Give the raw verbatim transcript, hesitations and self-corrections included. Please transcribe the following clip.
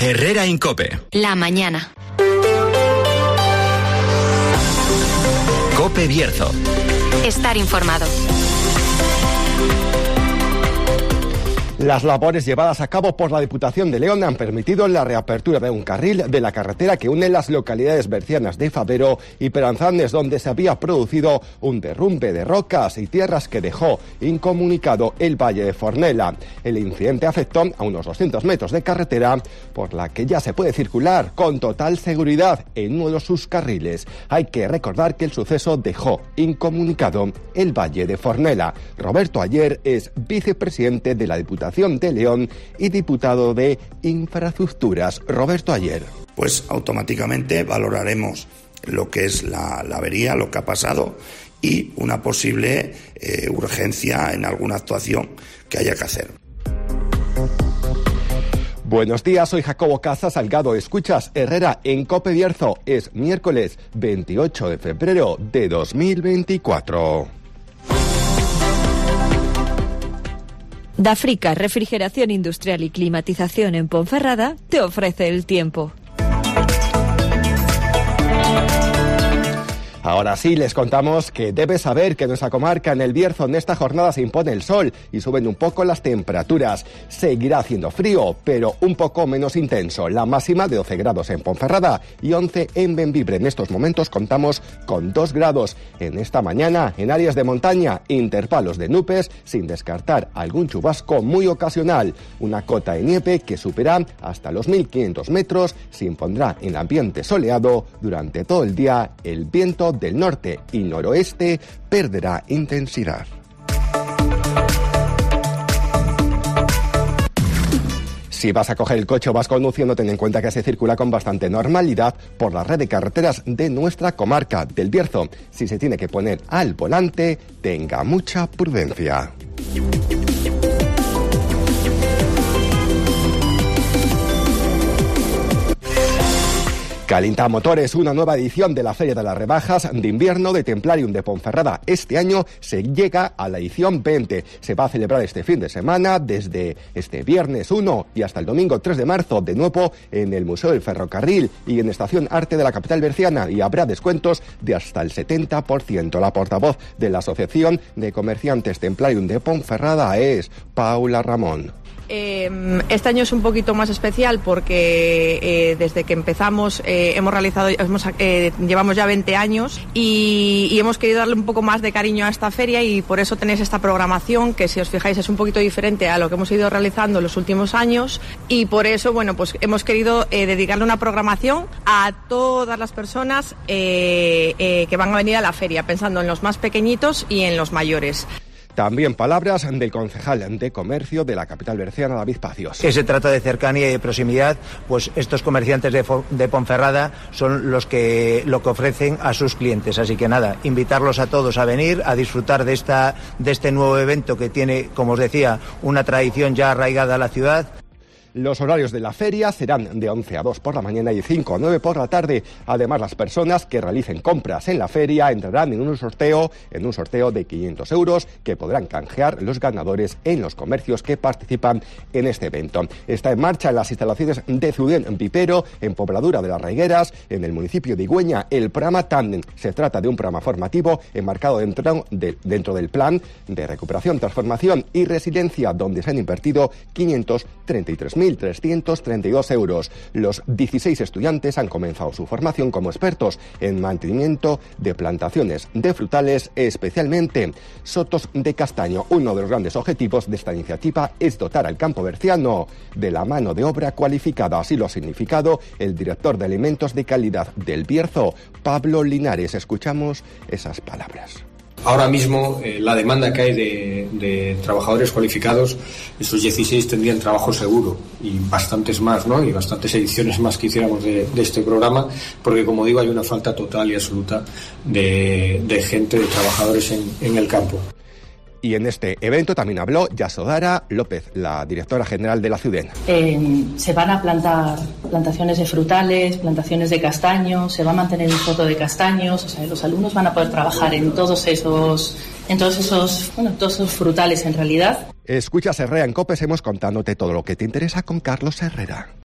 Herrera Incope. La mañana. Cope Bierzo. Estar informado. Las labores llevadas a cabo por la Diputación de León han permitido la reapertura de un carril de la carretera que une las localidades bercianas de Fabero y Peranzanes, donde se había producido un derrumbe de rocas y tierras que dejó incomunicado el Valle de Fornela. El incidente afectó a unos doscientos metros de carretera, por la que ya se puede circular con total seguridad en uno de sus carriles. Hay que recordar que el suceso dejó incomunicado el Valle de Fornela. Roberto Ayer es vicepresidente de la Diputación de León y diputado de Infraestructuras. Roberto Ayer. Pues automáticamente valoraremos lo que es la, la avería, lo que ha pasado y una posible eh, urgencia en alguna actuación que haya que hacer. Buenos días, soy Jacobo Casa Salgado. Escuchas Herrera en Cope Bierzo. Es miércoles veintiocho de febrero de dos mil veinticuatro. Dafrica, refrigeración industrial y climatización en Ponferrada, te ofrece el tiempo. Ahora sí, les contamos que debes saber que en nuestra comarca, en el Bierzo, en esta jornada se impone el sol y suben un poco las temperaturas. Seguirá haciendo frío, pero un poco menos intenso. La máxima de doce grados en Ponferrada y once en Bembibre. En estos momentos contamos con dos grados. En esta mañana, en áreas de montaña, intervalos de nubes, sin descartar algún chubasco muy ocasional. Una cota de nieve que supera hasta los mil quinientos metros, se impondrá en ambiente soleado durante todo el día. El viento del norte y noroeste perderá intensidad. Si vas a coger el coche o vas conduciendo, ten en cuenta que se circula con bastante normalidad por la red de carreteras de nuestra comarca del Bierzo. Si se tiene que poner al volante, tenga mucha prudencia. Calienta Motores, una nueva edición de la Feria de las Rebajas de Invierno de Templarium de Ponferrada. Este año se llega a la edición veinte. Se va a celebrar este fin de semana desde este viernes uno y hasta el domingo tres de marzo, de nuevo en el Museo del Ferrocarril y en Estación Arte de la capital berciana, y habrá descuentos de hasta el setenta por ciento. La portavoz de la Asociación de Comerciantes Templarium de Ponferrada es Paula Ramón. Eh, este año es un poquito más especial porque eh, desde que empezamos eh, hemos realizado, hemos, eh, llevamos ya veinte años y, y hemos querido darle un poco más de cariño a esta feria, y por eso tenéis esta programación que, si os fijáis, es un poquito diferente a lo que hemos ido realizando en los últimos años, y por eso, bueno, pues hemos querido eh, dedicarle una programación a todas las personas eh, eh, que van a venir a la feria, pensando en los más pequeñitos y en los mayores. También palabras del concejal de Comercio de la capital berciana, David Pacios. Que se trata de cercanía y de proximidad, pues estos comerciantes de, de Ponferrada son los que lo que ofrecen a sus clientes. Así que nada, invitarlos a todos a venir, a disfrutar de esta de este nuevo evento que tiene, como os decía, una tradición ya arraigada a la ciudad. Los horarios de la feria serán de once a dos por la mañana y de cinco a nueve por la tarde. Además, las personas que realicen compras en la feria entrarán en un sorteo, en un sorteo de quinientos euros que podrán canjear los ganadores en los comercios que participan en este evento. Está en marcha en las instalaciones de Zudén Pipero, en Pobladura de las Regueras, en el municipio de Igüeña, el programa Tandem. Se trata de un programa formativo enmarcado dentro, de, dentro del plan de recuperación, transformación y resiliencia, donde se han invertido quinientos treinta y tres mil trescientos treinta y dos euros. Los dieciséis estudiantes han comenzado su formación como expertos en mantenimiento de plantaciones de frutales, especialmente sotos de castaño. Uno de los grandes objetivos de esta iniciativa es dotar al campo berciano de la mano de obra cualificada. Así lo ha significado el director de Alimentos de Calidad del Bierzo, Pablo Linares. Escuchamos esas palabras. Ahora mismo eh, la demanda que hay de, de trabajadores cualificados, esos dieciséis tendrían trabajo seguro, y bastantes más, ¿no? Y bastantes ediciones más que hiciéramos de, de este programa, porque, como digo, hay una falta total y absoluta de, de gente, de trabajadores en, en el campo. Y en este evento también habló Yasodara López, la directora general de la Zudén. Eh, se van a plantar plantaciones de frutales, plantaciones de castaños, se va a mantener un foto de castaños, o sea, los alumnos van a poder trabajar en todos esos, en todos esos, bueno, todos esos frutales en realidad. Escuchas Herrera en Copes, hemos contándote todo lo que te interesa con Carlos Herrera.